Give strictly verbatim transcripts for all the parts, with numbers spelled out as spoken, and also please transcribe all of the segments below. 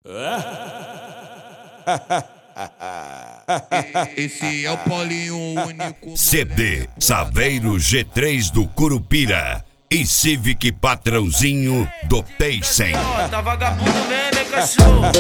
Esse é o Paulinho único. C D Saveiro G três do Curupira e Civic Patrãozinho do Paysen. Tá vagabundo mesmo, hein, cachorro?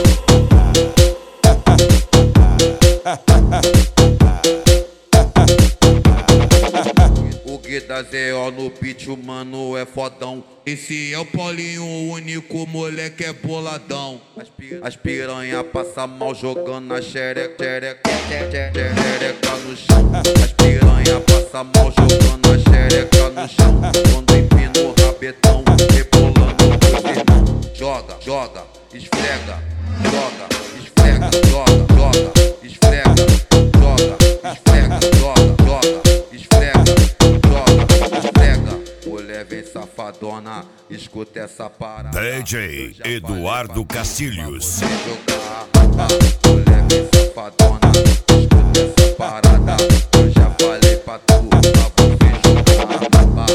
O Gueda Zé ó no beat, o mano é fodão. Esse é o Paulinho único, moleque é boladão. As, pir as piranha passa mal jogando a xereca, xereca, xereca no chão. As piranha passa mal jogando a xereca no chão. Quando empina o rabetão, rebolando os irmãos. Joga, joga, esfrega, joga, esfrega, joga, joga, esfrega, joga, esfrega, joga, joga, esfrega, joga, esfrega. Mulher vem safadona, escuta essa parada. D J Eduardo Cacilhos. Mulher vem safadona, escuta essa parada. Eu já falei pra tu, pra você jogar.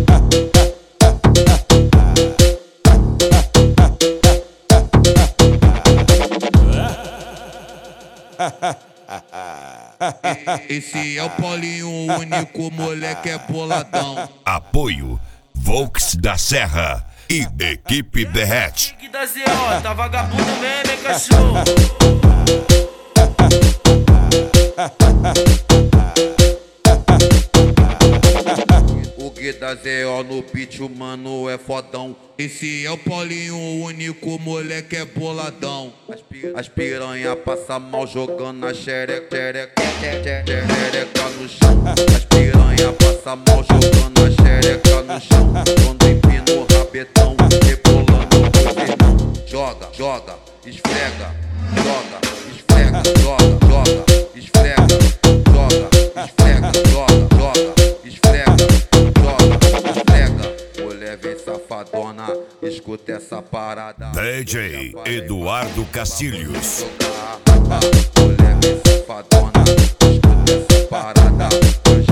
Esse é o Paulinho único, moleque é boladão. Apoio Volks da Serra e Equipe Derrete. Gueda Zé ó, tá vagabundo mesmo, hein, cachorro? O Gueda Zé ó no beat, o mano é fodão. Esse é o Paulinho único, moleque é boladão. As, pir as piranha passa mal jogando a xereca, xereca, xereca no chão. As piranha passa mal jogando a xereca no chão. Quando empina o rabetão, rebolando os irmãos. Joga, joga, esfrega, joga, esfrega, joga, joga, esfrega, joga, esfrega, joga, joga, esfrega, joga, esfrega. Mulher vem safadona, escuta essa parada. D J Eduardo Cacilhos. Mulher vem safadona, escuta essa parada.